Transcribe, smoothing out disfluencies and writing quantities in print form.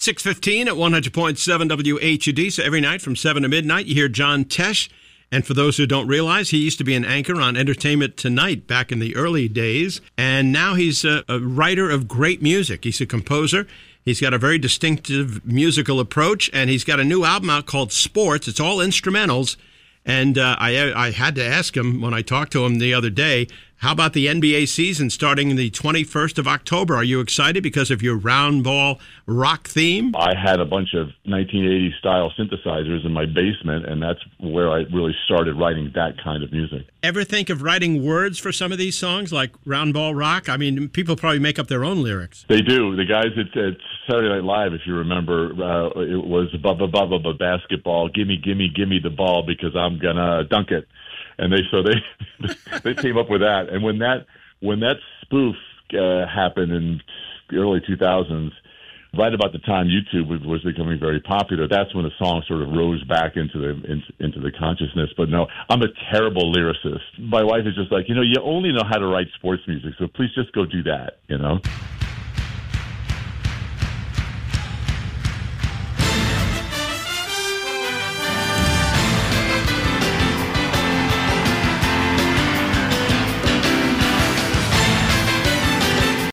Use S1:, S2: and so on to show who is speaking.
S1: 6:15 at 100.7 WHUD. So every night from 7 to midnight, you hear John Tesh. And for those who don't realize, he used to be an anchor on Entertainment Tonight back in the early days. And now he's a writer of great music. He's a composer. He's got a very distinctive musical approach. And he's got a new album out called Sports. It's all instrumentals. And I had to ask him when I talked to him the other day, how about the NBA season starting the 21st of October? Are you excited because of your round ball rock theme?
S2: I had a bunch of 1980s style synthesizers in my basement, and that's where I really started writing that kind of music.
S1: Ever think of writing words for some of these songs, like Round Ball Rock? I mean, people probably make up their own lyrics.
S2: They do. The guys at Saturday Night Live, if you remember, it was ba basketball, gimme the ball because I'm gonna dunk it. And they came up with that. And when that spoof happened in the early 2000s, right about the time YouTube was becoming very popular, that's when the song sort of rose back into the consciousness. But no, I'm a terrible lyricist. My wife is just like, you only know how to write sports music, so please just go do that,